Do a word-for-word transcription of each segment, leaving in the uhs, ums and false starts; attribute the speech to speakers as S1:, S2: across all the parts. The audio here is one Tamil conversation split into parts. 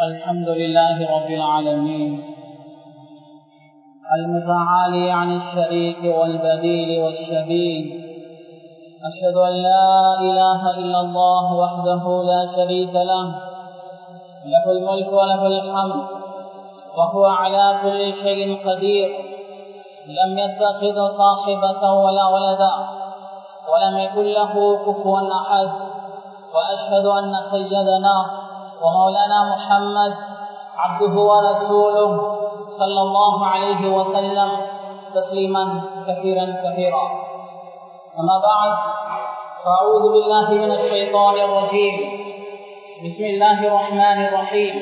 S1: الحمد لله رب العالمين المتعالي عن الشريك والبديل والشبيه. أشهد أن لا إله إلا الله وحده لا شريك له له الملك وله الحمد وهو على كل شيء قدير. لم يتخذ صاحبة ولا ولدا ولم يكن له كفوا أحد. وأشهد أن سيدنا ومولانا محمد عبده ورسوله صلى الله عليه وسلم تسليما كثيرا كثيرا. أما بعد، فأعوذ بالله من الشيطان الرجيم. بسم الله الرحمن الرحيم.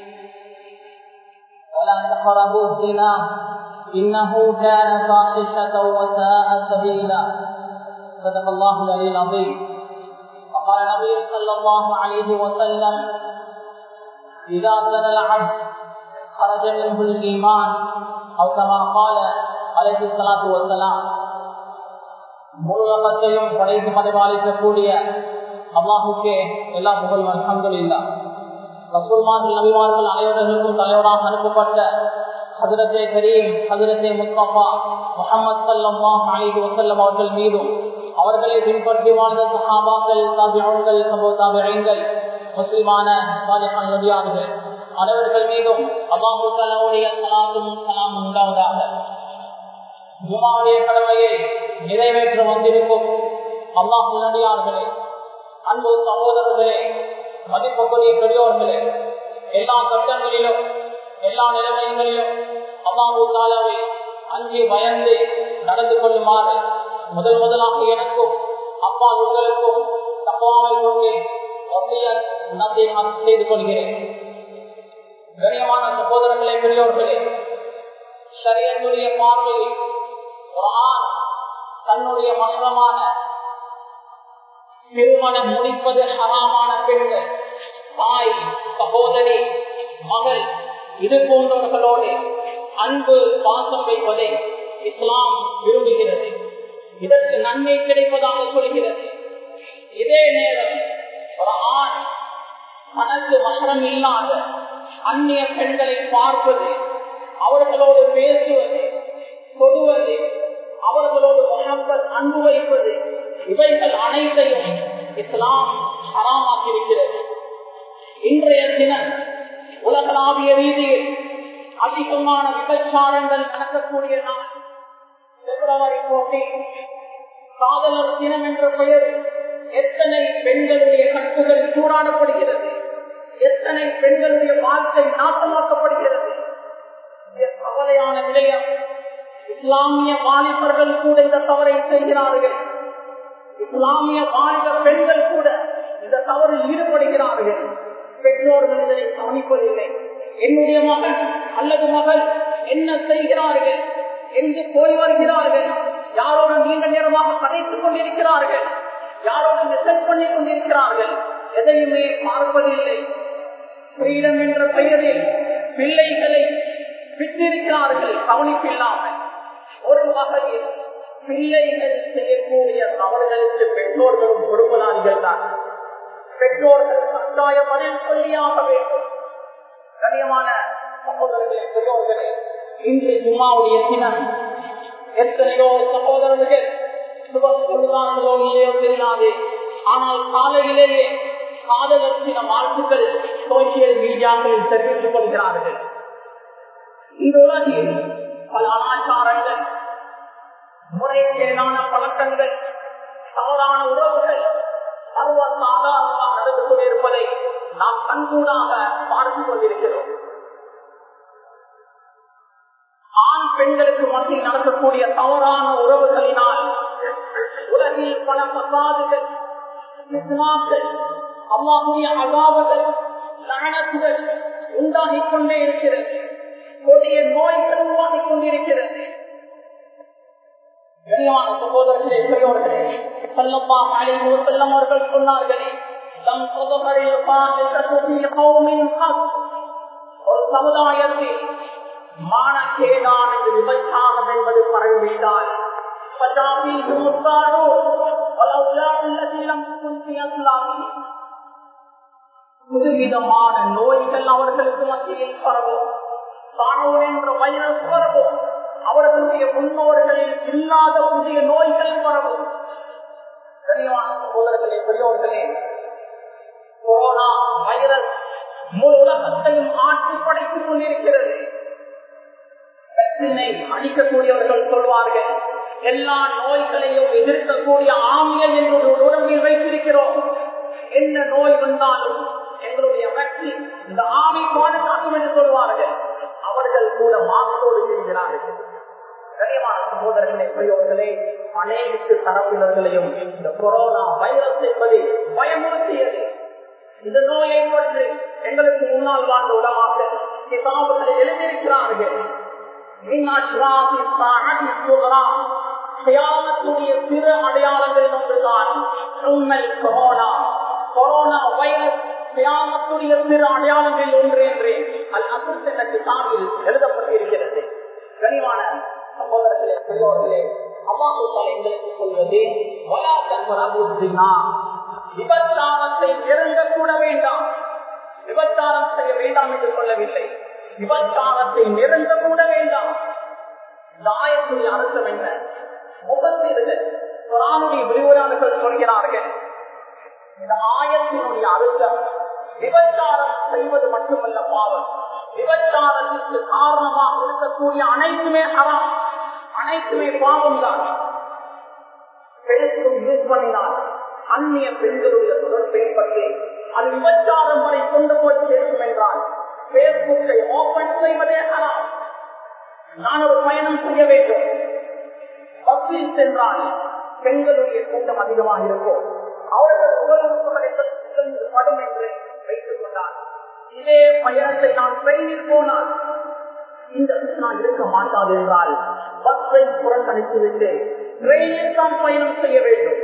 S1: ولا تقربوا الزنا إنه كان فاحشة وساء سبيلا. صدق الله العلي العظيم. وقال النبي صلى الله عليه وسلم: إذا زنى العبد خرج منه الإيمان، أو كما قال عليه الصلاة والسلام. முழுவதையும் படைத்து பரிபாலிக்கக்கூடிய அல்லாஹுக்கே எல்லா புகழும் அல்ஹம்துலில்லாஹ். ரசூல்மார்கள் நபிமார்கள் அனைவர்களுக்கும் தலைவராக அனுப்பப்பட்ட ஹஜ்ரத்தே கரீம் ஹஜ்ரத்தே முஸ்தபா முஹம்மது ஸல்லல்லாஹு அலைஹி வஸல்லம் அவர்கள் மீதும் அவர்களை பின்பற்றி வாழ்ந்த சஹாபாக்கள், தாபிஊன்கள், தபூ தாபிஈன்கள், முஸ்லிமான சாலிஹான் நபியார்கள் அனைவர்கள் மீதும் அல்லாஹ் தஆலாவுடைய ஸலாத்தும் ஸலாமும் உண்டாவதாக. ஜும்ஆவுடைய கடமையை நிறைவேற்ற வந்திருக்கும் அல்லாஹ் நபியார்களே, அன்பு சகோதரர்களே, மதிப்புக்குரிய பெரியோர்களே, எல்லா கட்டங்களிலும் எல்லா நிலைமைகளிலும் அல்லாஹ் தஆலாவை அஞ்சி பயந்து நடந்து கொள்ளுமாறு முதல் முதலாக எனக்கும் அப்பா உங்களுக்கும் தக்வாவை கொண்டு வசியத் நசீஹத் செய்து கொள்கிறேன். கண்ணியமான சகோதரர்களே, பெரியோர்களே, ஷரியத்துடைய பார்வையில் குர்ஆன் தன்னுடைய மஹ்ரமான திருமணம் முடிப்பது ஹராமான பெண்கள், தாய், சகோதரி, மகள், இது போன்றவர்களோடு அன்பு பாசம் வைப்பதை இஸ்லாம் விரும்புகிறது. இதற்கு நன்மை கிடைப்பதாக சொல்கிறது. இதே நேரம் ஒரு ஆண் தனக்கு மகரம் இல்லாத அந்நிய பெண்களை பார்ப்பது, அவர்களோடு பேசுவது, தொடுவது, அவர்களோடு முஹப்பத் அன்பு வைப்பது, இவைகள் அனைத்தையும் இஸ்லாம் ஹராமாக்கியிருக்கிறது. இன்றைய தினம் உலகளாவிய ரீதியில் அதிகமான விபச்சாரங்கள் நடக்கக்கூடிய நாள். பிப்ரவரி பதினான்கு காதலர் தினம் என்ற பெயரில் எத்தனை பெண்களுடைய கற்புகள் சூடாடப்படுகிறது, எத்தனை பெண்களுடைய வாழ்க்கை நாசமாக்கப்படுகிறது. கவலையான விடயம், இஸ்லாமிய வாலிபர்கள் கூட இந்த தவறை செய்கிறார்கள். இஸ்லாமிய வாலிப பெண்கள் கூட இந்த தவறில் ஈடுபடுகிறார்கள். பெற்றோர்கள் இதனை கவனிப்பதில்லை. என்னுடைய மகன் அல்லது மகள் என்ன செய்கிறார்கள், எங்கு போய் வருகிறார்கள், யாரோடு நீண்ட நேரமாக கதைத்துக் கொண்டிருக்கிறார்கள், யாரோடு மெசேஜ் பண்ணிக் கொண்டிருக்கிறார்கள், எதையுமே பார்ப்பதில்லை. ஃப்ரீடம் என்ற பெயரில் பிள்ளைகளை விட்டிருக்கிறார்கள் கவனிப்பில்லாமல். ஒரு வகையில் பிள்ளைகள் செய்யக்கூடிய தவறுகளுக்கு பெற்றோர்களும் பொறுப்பதாரிகள் தான். பெற்றோர்கள் கட்டாய பதில் சொல்லியாக வேண்டும். கனியமான சகோதரர்களே, பெரியோர்களே, இன்று ஜும்மாவுடைய தினம். எத்தனையோ சகோதரர்கள் சுபம் சொல்லுவார்களோ இல்லையோ தெரியாது, ஆனால் காலையிலேயே காதலர் சில வாழ்த்துக்கள் சோசியல் மீடியாக்களில் தெரிவித்துக் கொள்கிறார்கள். இந்த உலகில் பல அனாச்சாரங்கள், முறைகேடான பழக்கங்கள், தவறான உறவுகள் சர்வ சாதாரணமாக நடந்து கொண்டிருப்பதை நாம் கண்கூடாக பார்த்து கொண்டிருக்கிறோம். ஆண் பெண்களுக்கு மத்தியில் நடக்கக்கூடிய தவறான உறவுகளினால் உலகில் பல பசாதுகள், அல்லாஹ்வுடைய அஸாபுகள், லஅனத்துகள் உண்டாகிக் கொண்டே இருக்கிறது. கொடிய நோய்கள் உருவாகிக் கொண்டிருக்கிறது. கண்ணியமான சகோதரர்களே, பெரியோர்களே, ஸல்லல்லாஹு அலைஹி வஸல்லம் அவர்கள் சொன்னார்களே, லம் தظهرில் ஃபாஹிஷத்து ஃபீ கௌமின் கத், ஒரு சமுதாயத்தில் மானக்கேடான விபச்சாரம் என்பது பரவிவிட்டால் புதுவிதமான நோய்கள் அவர்களுக்கு மத்தியில் பரவும். தானோர் என்ற வைரஸ் பரவும். அவர்களுடைய முன்னோர்களில் இல்லாத புதிய நோய்கள் பரவும். தெளிவான சகோதரர்களே, பெரியோர்களே, கொரோனா வைரஸ் முழு உலகத்தையும் ஆட்சி படைத்துக் கொண்டிருக்கிறது. வெற்றினை அளிக்கக்கூடியவர்கள் சொல்வார்கள், எல்லா நோய்களையும் எதிர்க்கக்கூடிய ஆமியை எங்களுடைய உடம்பில் வைத்திருக்கிறோம். என்ன நோய் வந்தாலும் எங்களுடைய வெற்றி இந்த ஆமி பாதுகாக்கும் என்று சொல்வார்கள். அவர்கள் கூட மாற்றோடு இருக்கிறார்கள். கனியமான சகோதரர்களே, பெரியோர்களே, அனைத்து தரப்பினர்களையும் இந்த கொரோனா வைரஸ் என்பது பயமுறுத்தியது. இந்த நோயை பற்றி எங்களுக்கு முன்னால் வாழ்ந்த உலமாக்கள் கிதாபுகளை எழுதியிருக்கிறார்கள். சிறு அடையாளங்கள் ஒன்றுதான் கொரோனா. கொரோனா வைரஸ் கியாமத்துடைய சிறு அடையாளங்கள் ஒன்று என்று அல் அசுத் என்ற கிதாபில் எழுதப்பட்டிருக்கிறது. கனிவான சகோதரர்களே, பெரியோர்களே, அல்லாஹ் எங்களுக்கு சொல்வது விபச்சாரத்தை நெருங்கக்கூட வேண்டாம், விபச்சாரம் செய்ய வேண்டாம் என்று சொல்லவில்லை. விபச்சாரத்தை நெருங்கக்கூட வேண்டாம். இந்த ஆயத்துடைய அர்த்தம் என்ன? முகத்தீர்கள் குர்ஆனுடைய விரிவுரையாளர்கள் சொல்கிறார்கள், இந்த ஆயத்தினுடைய அர்த்தம் விபச்சாரம் செய்வது மட்டுமல்ல பாவம். விபச்சாரத்திற்கு காரணமாக இருக்கக்கூடிய அனைத்துமே ஹராம், அனைத்துமே பாவம் தான். பெருக்கும் யூஸ் பண்ணினால் அந்நிய பெண்களுடைய தொடர்பை பற்றி அது விபச்சாரம் வரை கொண்டு போய் சேர்க்கும் என்றால் பேஸ்புக்கை ஓபன் செய்வதே ஹராம். நான் ஒரு பயணம் செய்ய வேண்டும், பஸ்ஸில் சென்றால் பெண்களுடைய கூட்டம் அதிகமாக இருக்கும், அவர்கள் உடலுறுப்புகளை படும் என்று வைத்துக் கொண்டார். இதே பயணத்தை நான் ட்ரெயினில் போனால் இந்த நான் இருக்க மாட்டாது என்றால் பஸ்ஸை புறக்கணித்துவிட்டு ட்ரெயினில் தான் பயணம் செய்ய வேண்டும்.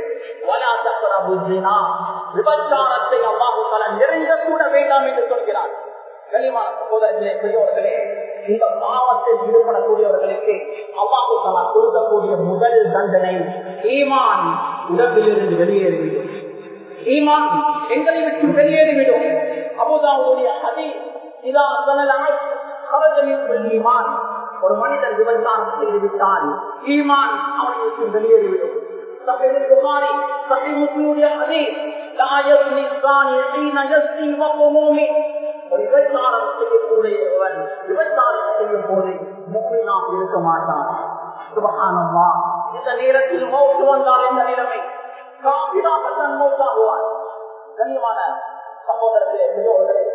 S1: விபச்சாரத்தை அல்லாஹ் தஆலா நெருங்க கூட வேண்டாம் என்று சொல்கிறார். கனிவான சகோதரர்களே, பெரியோர்களே, இந்த பாவத்தில் ஈடுபடக்கூடியவர்களுக்கு அல்லாஹ் தஆலா கொடுக்கக்கூடிய முதல் தண்டனை ஈமான் உடம்பிலிருந்து வெளியேறிவிடும். ஈமான் எங்களை விட்டு வெளியேறிவிடும். அபூதாவுடைய ஹதீஸ், இதா ஸனல் அஸ்ர் خرج من الإيمان. ஒரு மனிதன் விபச்சாரம் செய்துவிட்டால் ஈமான் அவனை விட்டு வெளியேறிவிடும். சஹீஹ் புகாரி, சஹீஹ் முஸ்லிமுடைய ஹதீஸ், லா யஸ்னி ஸானி ஹீன யஸ்னி வஹுவ முஃமின். ஒரு விபச்சாரம் செய்யக்கூடியவன் விபச்சாரம் செய்யும் போது முஃமினாக இருக்க மாட்டான். சுப்ஹானல்லாஹ். இந்த நேரத்தில் மௌத் வந்தால் இந்த நிலைமை காபிராக தான் மௌத்தாகுவார். கனிவான சகோதரர்களே, பெரியோர்களே,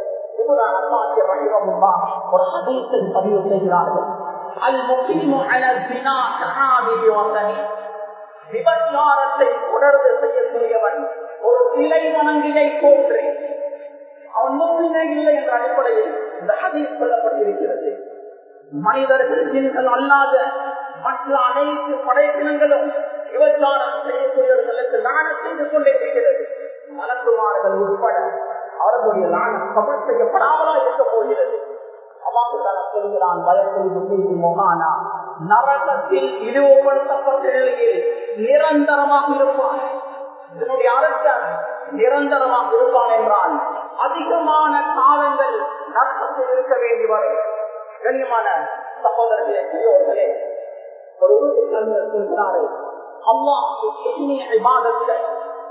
S1: ஒரு ஹதீஸில் பதிவு செய்கிறார்கள், அல் முகீமு அலா ஸினா கஆபிதி வஸனி. விபச்சாரத்தை தொடர்ந்து செய்யக்கூடியவன் ஒரு சிலை வணங்கியை போன்று, அவன் முஸ்லிமே இல்லை என்ற அடிப்படையில் இந்த ஹதீஸ் சொல்லப்பட்டிருக்கிறது. மனிதர்கள் ஜின்கள் அல்லாத மற்ற அனைத்து படைப்பினங்களும் விபச்சாரம் செய்யக்கூடியவர்களுக்கு லானத் செய்து கொண்டே இருக்கிறது. மலக்குமார்கள் உட்பட அவர்களுடைய லானத் கபூல் செய்யப்படாமலா இருக்க போகிறது. சொல்கிறான், நரகத்தில் இழிவுபடுத்தப்பட்ட நிலையில் நிரந்தரமாக இருப்பான். இதனுடைய அர்த்தம் நிரந்தரமாக இருப்பான் என்றால் அதிகமான காலங்கள் நரகத்தில் இருக்க வேண்டி வரும். கண்ணியமான சகோதரர்களே, பெரியோர்களே, ஒரு உறுப்பினர் சொல்கிறாரு, அல்லாஹ் இபாதத்தை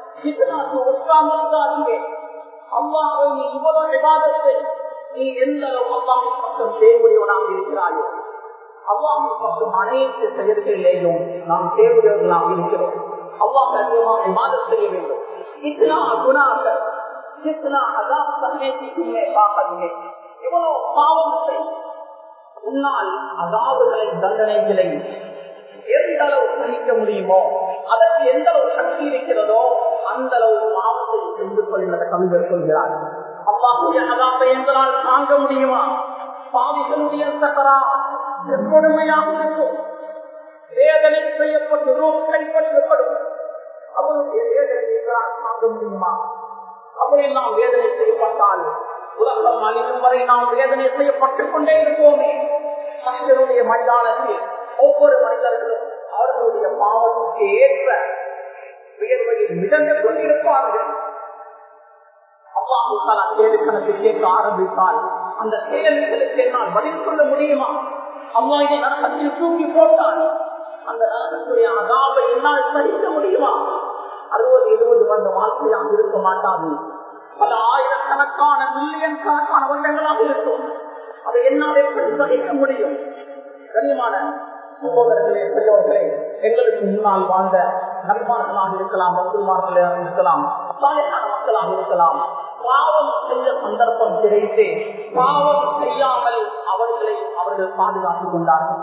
S1: அல்லாஹ் நீ இவ்வளவு இபாதத்தை நீ எந்த அளவு அல்லாஹின் பக்கம் தேவையுடையவனாக இருக்கிறாயோ, அல்லாஹின் பக்கம் அனைத்து செயல்களிலேயும் நாம் தேவையுடையவர்களாக இருக்கிறோம். அல்லாஹ் அதிகமாக இபாதத் செய்ய வேண்டும். இத்தனா குணாக்கள் இத்தனா அதான் சன்னேசிக்குமே பார்க்கணுமே, இவ்வளவு பாவத்தை உன்னால் அதாவுகளை தண்டனைகளை எந்த அளவு சகிக்க முடியுமோ, அதற்கு எந்த அளவு சக்தி இருக்கிறதோ அந்த அளவு பாவத்தை சென்று கொள்கிற கவிஞர் சொல்கிறார். அல்லாஹ்வுடைய அதாபை எங்களால் தாங்க முடியுமா? பாவிகளுடைய சக்கரா கொடுமையாக இருக்கும். வேதனை செய்யப்பட்டு ரூப கைப்பற்றப்படும். அவருடைய வேதனை எங்களால் தாங்க முடியுமா? அவரை நாம் வேதனை செய்யப்பட்டால் உலகம் அழியும் வரை நாம் வேதனை செய்யப்பட்டுக் கொண்டே இருப்போமே. மனிதனுடைய மைதானத்தில் ஒவ்வொரு மனிதர்களும் அவர்களுடைய பாவத்துக்கு ஏற்ற உயர்வையில் மிதந்து கொண்டிருப்பார்கள். அல்லாஹ் தஆலா கேள்வி கணக்கு கேட்க ஆரம்பித்தால் அந்த கேள்விகளுக்கு என்னால் பதில் சொல்ல முடியுமா? அல்லாஹ் இதை நரகத்தில் தூக்கி போட்டால் அந்த நரகத்துடைய அதாபை என்னால் சகிக்க முடியுமா? அறுபது எழுபது வருட வாழ்க்கையாக இருக்க மாட்டாது, பல ஆயிரக்கணக்கான மில்லியன் கணக்கான வருடங்களாக இருக்கும். அதை என்னால் எப்படி சகிக்க முடியும்? கனிமான சகோதரர்களே, பெரியவர்களே, எங்களுக்கு முன்னால் வாழ்ந்த நபிமார்களாக இருக்கலாம், ரசூல்மார்களாக இருக்கலாம், சாலிஹான மக்களாக இருக்கலாம், பாவம் செய்ய சந்தர்ப்பம் கிடைத்து பாவம் செய்யாமல் அவர்களை அவர்கள் பாதுகாத்துக் கொண்டார்கள்.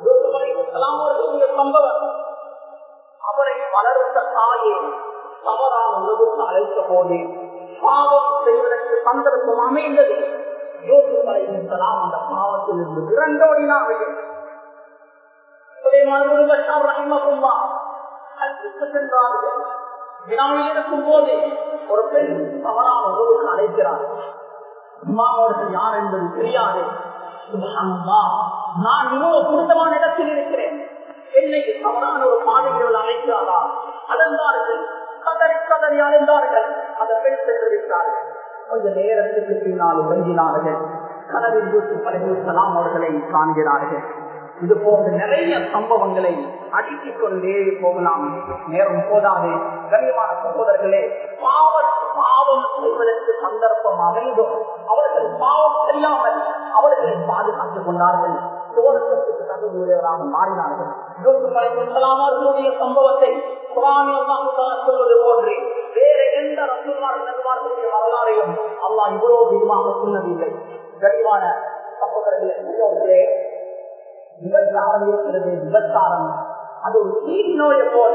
S1: சம்பவம், அவரை வளர்த்த தாயே தவறான உலகுக்கு அழைத்த போது பாவம் செய்வதற்கு சந்தர்ப்பம் அமைந்தது. யூசுப் அலைஹிஸ்ஸலாம் அந்த பாவத்தில் இருந்து விரண்டோடினார்கள். இருக்கும் போது ஒரு பெண் தவறான உறவுக்கு அழைக்கிறார். அம்மாவோர்கள் யார் என்பது தெரியாது. நான் இவ்வளவு புனிதமான இடத்தில் இருக்கிறேன், என்னை தவறான ஒரு பாதைகள் அழைக்கிறாரா? அழந்தார்கள், கதறி கதறி அழைந்தார்கள். அந்த பெண் சென்றுவிட்டார்கள். கொஞ்ச நேரத்துக்கு பின்னால் உறங்கினார்கள். கனவில் யூசுப் அலைஹிஸ்ஸலாம் அவர்களை காண்கிறார்கள். இது போன்ற நிறைய சம்பவங்களை அடுக்கிக் கொண்டே போகலாம், நேரம் போதாது. கண்ணியமான சகோதரர்களே, பாவம் பாவம் செய்வதற்கு சந்தர்ப்பம் அமைந்தோம். அவர்கள் பாவம் செய்யாமல் அவர்களை பாதுகாத்துக் கொண்டார்கள், சோதனத்துக்கு தகுதியுடையவராக மாறினார்கள். அவர்களுடைய சம்பவத்தை சொல்வது போன்று வேற எந்த ரசூல்மார்களுடைய வரலாறையும் அல்லாஹ் இவ்வளவு விதமாக சொன்னதில்லை. கண்ணியமான சகோதரர்களே, விபச்சாரம் இருக்கிறது. விபச்சாரம் அது ஒரு தீ நோயை போல.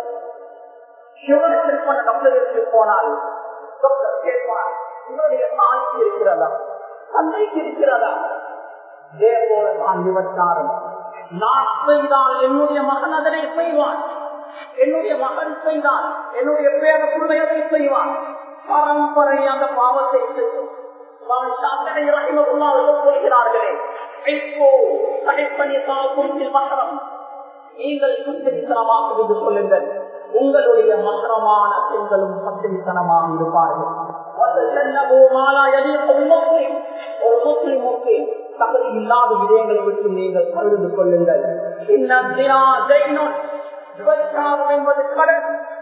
S1: டாக்டருக்கு போனால் டாக்டர் கேட்பார், உங்களுடைய தாய்க்கு இருக்கிறதா, தந்தைக்கு இருக்கிறதா? இதே போல தான் விபச்சாரம். நான் செய்தால் என்னுடைய மகன் அதனை செய்வான், என்னுடைய மகன் செய்தால் என்னுடைய பேர பிள்ளைகளை செய்வான். பரம்பரை அந்த பாவத்தை செய்யும். சொல்கிறார்களே, நீங்கள் பத்திரித்தனமாக இருந்து சொல்லுங்கள், உங்களுடைய மகரமான பெண்களும் பத்திரித்தனமாக இருப்பார்கள். ஒரு முஸ்லிமுக்கு தகுதி இல்லாத விடயங்களை விட்டு நீங்கள் பகிர்ந்து கொள்ளுங்கள். என்பது கடன்.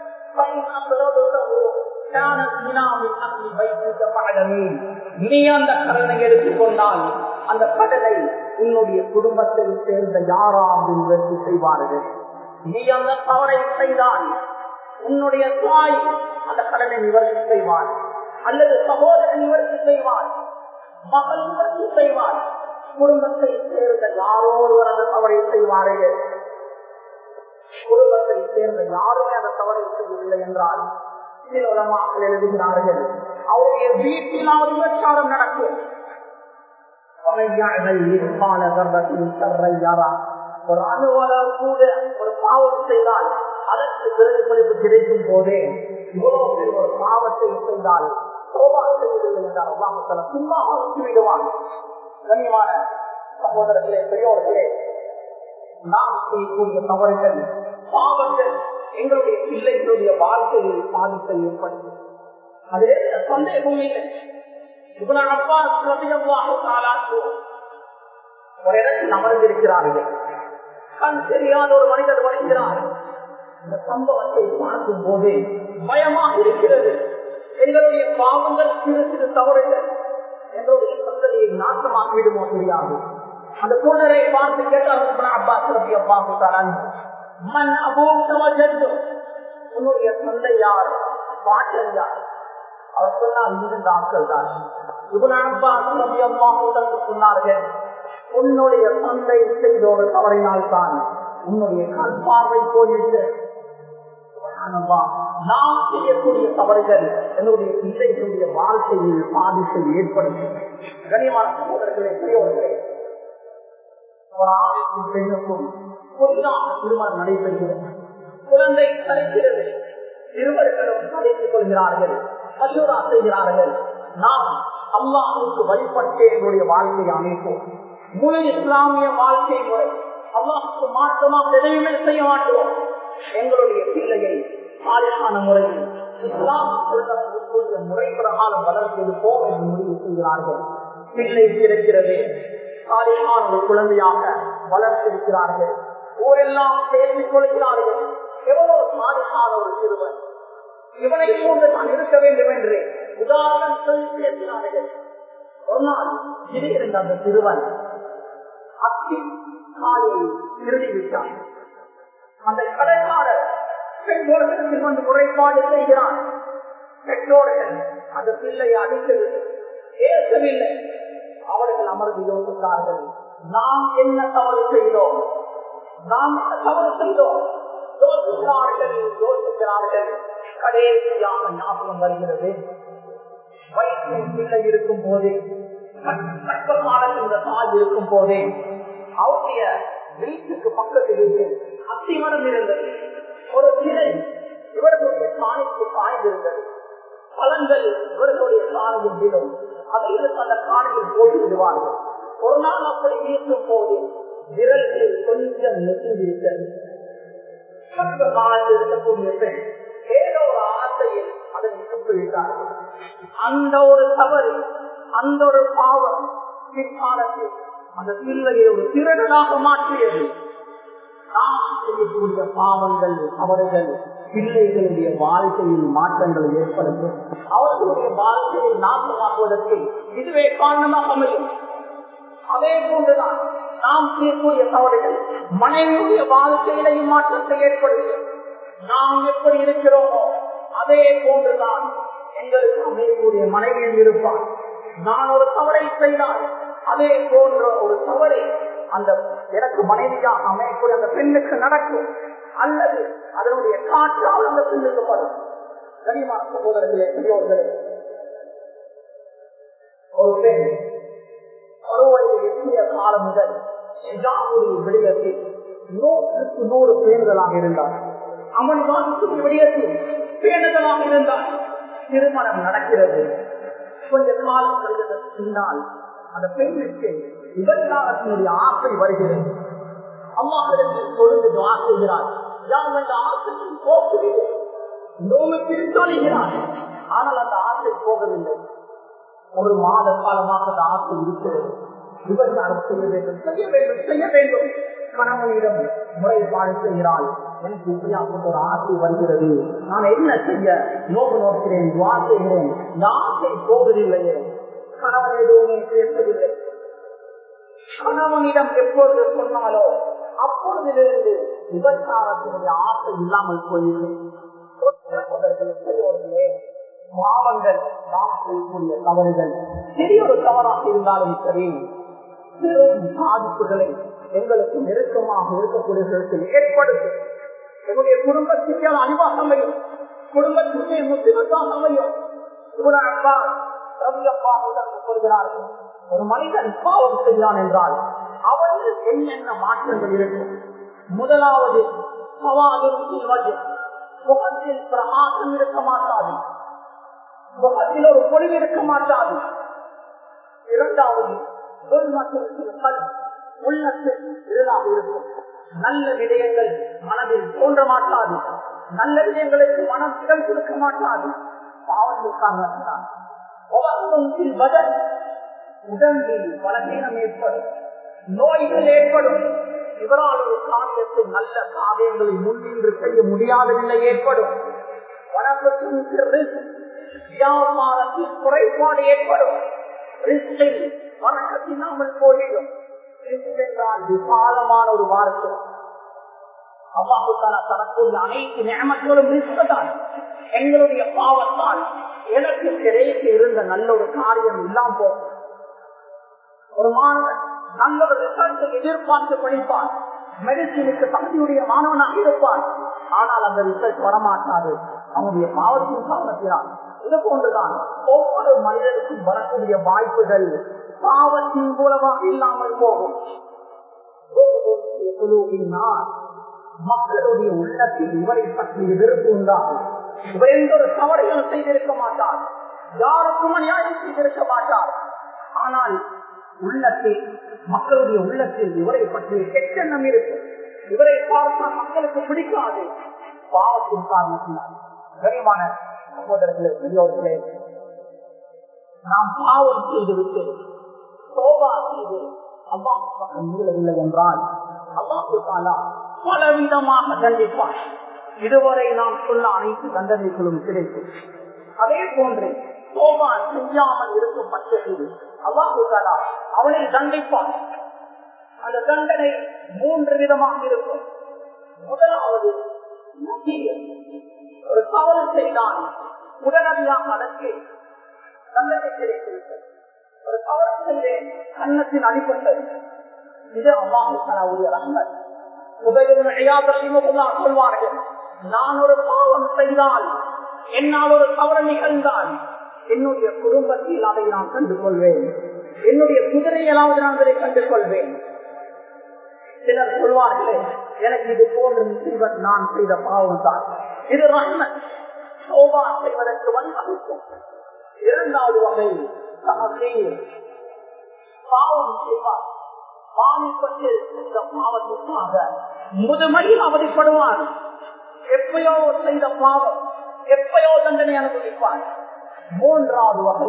S1: நீ அந்த கடனை எடுத்துக்கொண்டால் அந்த கடனை உன்னுடைய குடும்பத்தை சேர்ந்த யாராவது நிவர்த்தி செய்வார்கள். நீ அந்த தவறை செய்தால் உன்னுடைய தாய் அந்த கடனை நிவர்த்தி செய்வார், அல்லது சகோதரன் நிவர்த்தி செய்வார், மகள் நிவர்த்தி செய்வார். குடும்பத்தை சேர்ந்த யாரோ ஒருவர் அந்த தவறை செய்வார்கள். குடும்பத்தை சேர்ந்த யாருமே அந்த தவறை செய்யவில்லை என்றால் சில உலமாக்கள் எழுதுகிறார்கள், அவருடைய வீட்டிலாவது விபச்சாரம் நடக்கும். ஒரு அலுவலர் கூட ஒரு பாவம் செய்தால் அதற்கு பிரதிபலிப்பு கிடைக்கும் போதே இவ்வளவு பேர் ஒரு பாவத்தை செய்தால் சும்மா விடுவான். கண்ணியமான சகோதரர்களே, பெரியோர்களே, நாம் செய்யக்கூடிய தவறுகள், பாவங்கள் எங்களுடைய பிள்ளைகளுடைய வாழ்க்கையில் பாதிப்பை ஏற்படுத்தும். அதே சந்தேகம் இல்லை. ஒரு இடத்தில் அமர்ந்திருக்கிறார்கள், கண் தெரியாத ஒரு மனிதர் வருகிறார். இந்த சம்பவத்தை பார்க்கும் போது பயமாக இருக்கிறது. எங்களுடைய பாவங்கள் சிறு சிறு தவறுகள் எங்களுடைய சந்ததியை நாசமாக்கி விடுமோ தெரியாது. அந்த சூழலை பார்த்து கேட்டார்கள், மண் அபூத்தம், உன்னுடைய தந்தை யார், பாட்டன் யார்? அவர் சொன்னால் இந்த ஆட்கள் தான். சொன்னார்கள், உன்னுடைய தந்தை செய்த ஒரு தவறினால் தான் உன்னுடைய கண் பார்வை போயிட்டு நாம் செய்யக்கூடிய தவறுகள் என்னுடைய பிள்ளைகளுடைய வாழ்க்கையில் பாதிப்பை ஏற்படுத்தும். கனிமான சகோதரர்களே, பெரியவர்களே, ஒரு ஆணுக்கும் பெண்ணுக்கும் பொதுவாக திருமணம் நடைபெறுகிறது. குழந்தை கலைக்கிறது, இருவர்களும் கலைத்துக் கொள்கிறார்கள், மசூரா செய்கிறார்கள். நாம் அல்லாஹ்வுக்கு வழிபட்டு எங்களுடைய வாழ்க்கையை அமைப்போம். முழு இஸ்லாமிய வாழ்க்கை முறை அல்லாஹ்வுக்கு மாற்றமாக எதையுமே செய்ய மாட்டோம். எங்களுடைய பிள்ளையை சாலிஹான முறையில் இஸ்லாம் சொல்ல முறை பிரகாரம் வளர்த்திருப்போம் என்று முடிவு செய்கிறார்கள். பிள்ளை கிடைக்கிறது, சாலிஹான ஒரு குழந்தையாக வளர்த்திருக்கிறார்கள். ஊரெல்லாம் பேசிக் கொள்கிறார்கள், எவ்வளவு சாலிஹான ஒரு சிறுவன், இவனை போன்று நான் இருக்க வேண்டும் என்று உதாரணம் சொல்லி பேசினார்கள். ஒரு நாள் திடீரென்று அந்த சிறுவன் அத்தி காயை திருடிவிட்டான். அந்த கடைக்காரர் பெற்றோர்கள் வந்து முறைப்பாடு செய்கிறான். பெற்றோர்கள் அந்த பிள்ளையை அடிக்கவில்லை, ஏற்கவில்லை. அவர்கள் அமர்ந்து யோசித்தார்கள், நாம் என்ன தவறு செய்தோம், நாம் என்ன தவறு செய்தோம். யோசிக்கிறார்கள் யோசிக்கிறார்கள் கடைசியாக ஞாபகம் வருகிறது, வயிற்றில் பிள்ளை இருக்கும் போதே, கற்பகாலத்தில் இந்த தாய் இருக்கும் போதே அவருடைய வீட்டுக்கு பக்கத்தில் இருந்து அத்திமரம் இருந்தது. ஒரு சிலை இவர்களுடைய சாணிக்கு சாய்ந்திருந்தது. பழங்கள் இவர்களுடைய சாணியில் விடும். அதை எடுத்து அந்த காணியில் போட்டு விடுவார்கள். ஒரு நாள் அப்படி வீசும் போது விரல்களில் கொஞ்சம் நெசிந்திருக்கிறது. கற்ப காலத்தில் இருக்கக்கூடிய பெண் ஏதோ ஒரு ஆசையில் அதை விட்டார்கள். அந்த ஒரு தவறு, அந்த ஒரு பாவம் பிற்காலத்தில் அந்த பிள்ளையை ஒரு திருடனாக மாற்றியது. நாம் செய்யக்கூடிய பாவங்கள் அவர்கள் பிள்ளைகளுடைய வாழ்க்கையில் மாற்றங்களை ஏற்படுத்தும். அவர்களுடைய வாழ்க்கையை நாசமாக்குவதற்கு இதுவே காரணமாக அமையும். அதே போன்றுதான் நாம் செய்யக்கூடிய தவறுகள் மனைவியுடைய வாழ்க்கையிலையும் மாற்றத்தை ஏற்படுத்தும். நாம் எப்படி இருக்கிறோமோ அதே போன்றுதான் எங்களுக்கு அமையக்கூடிய மனைவியில் இருப்பார். நான் ஒரு தவறை செய்தால் அதே போன்ற ஒரு தவறை அந்த எனக்கு மனைவியாக அமையக்கூடிய அந்த பெண்ணுக்கு நடக்கும், அல்லது அதனுடைய காற்றால் அந்த பெண்ணுக்கு படும். கனிமான சகோதரர்களே, பெரியோர்களே, ஒரு பெண் ஒரு வயது எட்டிய காலம் முதல் விடயத்தில் நூற்றுக்கு நூறு பேர்களாக இருந்தார். அவன் வாசிக்கும் விடயத்தில் பேணுதலாக இருந்தார். திருமணம் நடக்கிறது. கொஞ்ச காலம் கழிந்ததற்கு பின்னால் அந்த பெண்ணுக்கு விபச்சாரத்தினுடைய ஆசை வருகிறது. அம்மாவிடத்தில் தொழுது ஆசைகிறார். யார் அந்த ஆசையின் போக்குகிறது நோய்க்கு சொல்கிறார். ஆனால் அந்த ஆசை போகவில்லை. ஒரு மாத காலமாக அந்த ஆசை இருக்கிறது. விபச்சாரம் செய்ய வேண்டும், செய்ய வேண்டும், செய்ய வேண்டும். கணவனிடம் முறைப்பாடு செய்கிறாள். எனக்கு இப்படியாக ஒரு ஆசை வருகிறது, நான் என்ன செய்ய நோக்கு நோக்கிறேன், துவா செய்கிறேன், இந்த ஆசை போவதில்லையே. கணவன் எதுவுமே பேசவில்லை. கணவனிடம் எப்பொழுது சொன்னாலோ அப்பொழுதிலிருந்து விபச்சாரத்தினுடைய ஆசை இல்லாமல் போயிருந்தேன். பாவங்கள், நாம் செய்யக்கூடிய தவறுகள் சிறிய ஒரு தவறாக இருந்தாலும் சரி, பெரும் பாதிப்புகளை எங்களுக்கு நெருக்கமாக இருக்கக்கூடிய ஏற்படுத்தும். எங்களுடைய குடும்பத்திற்கு அழிவாக அமையும், குடும்பத்திற்கு முக்கியமாக அமையும். சொல்கிறார்கள், ஒரு மனிதன் பாவம் செய்கிறான் என்றால் அவர்கள் என்னென்ன மாற்றங்கள் இருக்கும். முதலாவது முகத்தில் பிரகாசம் இருக்க மாட்டாது, முகத்தில் ஒரு பொழிவு இருக்க மாட்டாது. இரண்டாவது உள்ளத்தில் இருளாக இருக்கும். நல்ல விடயங்கள் மனதில் தோன்ற மாட்டாது, நல்ல விடயங்களுக்கு மனம் இடம் கொடுக்க மாட்டாது. பாவத்திற்கான உடம்பில் பலவீனம் ஏற்படும், நோய்கள் ஏற்படும். இவரால் ஒரு காரியத்தில் நல்ல காரியங்களை முன்னின்று செய்ய முடியாத நிலை ஏற்படும். வியாபாரத்தில் குறைபாடு ஏற்படும். வணக்கத்தினாமல் போயிடும். விசாலமான ஒரு வார்த்தை. அல்லாஹ்வுத்தாலா தரக்கூடிய அனைத்து நியமங்களும் ரிஸ்க்தான். எங்களுடைய பாவத்தால் எனக்கு கிடைக்க இருந்த நல்ல ஒரு காரியம் இல்லாம போகும். ஒரு மாணவன் நல்ல ஒரு ரிசல்ட்டை எதிர்பார்த்து படிப்பான், மெடிசினுக்கு தகுதியுடைய மாணவனாக இருப்பான். ஆனால் அந்த ரிசல்ட் வரமாட்டாது, அவனுடைய பாவத்தின் காரணத்தினால். இது போன்றுதான் ஒவ்வொரு மனிதனுக்கும் வரக்கூடிய வாய்ப்புகள் பாவத்தின் மூலமாக இல்லாமல் போகும். மக்களுடைய உள்ளத்தில் இவரை பற்றிய வெறுப்பு உண்டாகும். இவர் எந்த ஒரு தவறையும் செய்திருக்க மாட்டார், யாருக்கும் அநியாயம் செய்திருக்க மாட்டார். ஆனால் உள்ளத்தில், மக்களுடைய உள்ளத்தில் இவரை பற்றிய கெட்டெண்ணம் இருக்கும். இவரை பார்த்தால் மக்களுக்கு பிடிக்காது, பாவத்தின் காரணத்தினால். கனிமான சகோதரர்களே, பெரியோர்களே, நாம் பாவம் செய்துவிட்டு தௌபா செய்து அல்லாஹ் பக்கம் மீளவில்லை என்றால் அல்லாஹ் தஆலா பலவிதமாக தண்டிப்பார். இதுவரை நாம் சொன்ன அனைத்து தண்டனைகளும் கிடைக்கும். அதே போன்று தௌபா செய்யாமல் இருக்கும் பட்சத்தில் அல்லாஹ் தஆலா அவனை தண்டிப்பான். அந்த தண்டனை மூன்று விதமாக இருக்கும். முதலாவது, ஒரு தவறு செய்தான் உடனடியாக அதற்கு தண்டனை கிடைக்கிறது. ஒரு தவறு செய்தேன், கன்னத்தில் அடிப்பட்டது, இது அல்லாஹ் தஆலாவுடைய ரஹ்மத். சொல்வார்கள், நான் ஒரு பாவம் செய்தால், என்னால் ஒரு தவறு நிகழ்ந்தால் என்னுடைய குடும்பத்தில் அதை நான் கண்டு கொள்வேன், என்னுடைய குதிரையலாவது நான் அதை கண்டு கொள்வேன். சிலர் சொல்வார்களே, எனக்கு இது போன்ற முசீபத் நான் செய்த பாவம் தான், இது ரஹ்மத், தௌபா செய்வதற்கு வழிவகுக்கும். இரண்டாவது வகை, பாவம் செய்வார், பாவப்பட்டு இந்த பாவத்திற்காக முதுமையில் அவதிப்படுவார். எப்பயோ செய்த பாவம், எப்பயோ தண்டனை அனுபவிப்பார். மூன்றாவது வகை,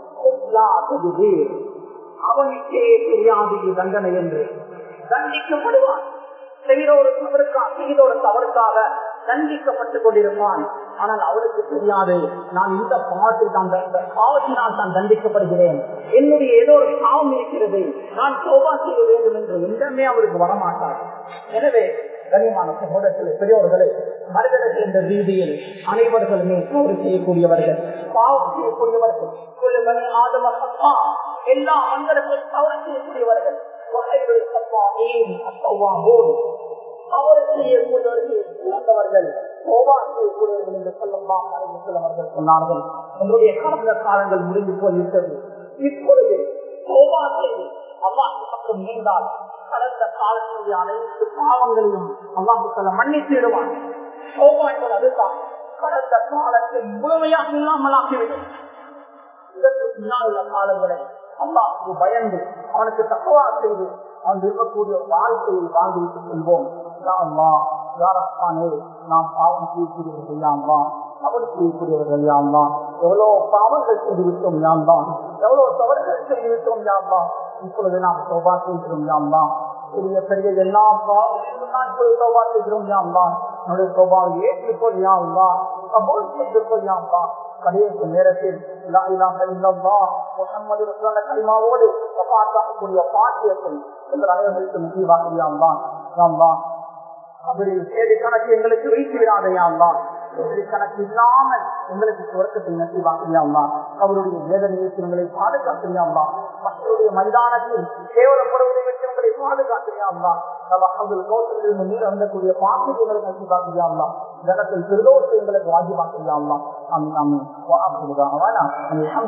S1: அவனுக்கே தெரியாது தண்டனை என்று தண்டிக்கப்படுவான். செய்த ஒரு தவறுக்காக செய்த ஒரு தவறுக்காக தண்டிக்கப்பட்டுக் கொண்டிருப்பான். ஆனால் அவருக்கு தெரியாது, நான் இந்த பாவத்தில் தான் பாவத்தினால் தான் தண்டிக்கப்படுகிறேன், என்னுடைய ஏதோ ஒரு பாவம் இருக்கிறது, நான் தௌபா செய்ய வேண்டும் என்று எந்தமே அவருக்கு வரமாட்டார். எனவே கனிமான சகோதரர்களே, பெரியோர்களே, மனிதர்கள் என்ற ரீதியில் அனைவர்களுமே தவறு செய்யக்கூடியவர்கள், பாவம் செய்யக்கூடியவர்கள். எல்லா மனிதர்களும் தவறு செய்யக்கூடியவர்கள். தவறு செய்யக்கூடியவர்கள் சிறந்தவர்கள், தௌபா செய்யக்கூடியவர்கள் என்று ஸல்லல்லாஹு அலைஹி வஸல்லம் அவர்கள் சொன்னார்கள். உங்களுடைய கடந்த காலங்கள் முடிந்து போய்விட்டது. இப்பொழுது தௌபா செய்து அல்லாஹ் பக்கம் மீண்டால் கடந்த காலத்துடைய அனைத்து பாவங்களையும் அல்லாஹ் தஆலா மன்னித்து விடுவான். தௌபா என்பது அதுதான், கடந்த காலத்தை முழுமையாக இல்லாமல் ஆக்கிவிடும். இதற்கு பின்னால் உள்ள காலங்களை அல்லாஹ்வுக்கு பயந்து அவனுக்கு தக்வா செய்து அவன் இருக்கக்கூடிய வாழ்க்கையை வாழ்ந்துவிட்டு செல்வோம். நாம் பாவம் செய்யக்கூடியவர்கள் யாம்தான், தவறு செய்யக்கூடியவர்கள் யாம்தான், எவ்வளவு பாவங்கள் செய்துவிட்டோம் யாம்தான், எவ்வளவு தவறுகள் செய்துவிட்டோம் யாம்தான். இப்பொழுது நாம் தௌபா செய்கிறோம் யாம்தான், பெரிய பெரிய எல்லா பாவங்களும் தௌபா செய்கிறோம் யாம்தான். நம்முடைய தௌபாவை ஏற்றுக்கொள் யாம்தான், கபூல் செய்துக்கொள் யாம்தான். கடைசி நேரத்தில் முஹம்மது ரசூலுல்லாஹ் கலிமாவோடு வஃபாத்தாகக்கூடிய பாக்கியத்தை எங்கள் அனைவருக்கும் நசீபாக்கியாம்தான். யாம்தான் அவரில் சேவை கணக்கு எங்களுக்கு வைத்து விடாதையாம்தான், கணக்கு இல்லாமல் எங்களுக்கு சுவர்க்கத்தை நசீபாக்கியாம்தான். அவருடைய வேதனையை எங்களை பாதுகாக்கிறியாம்தான், மக்களுடைய மைதானத்தில் கேவலப்படுவதை வச்சு உங்களை பாதுகாக்கிறியாம்தான். நீர் அந்தக்கூடிய பாக்கியங்களை நசீபாக்கியாம்தான், ஜனத்தில் பெருதோஷத்தை எங்களுக்கு வாஜிபாக்கிறியாம்தான். ஆமீன் ஆமீன்.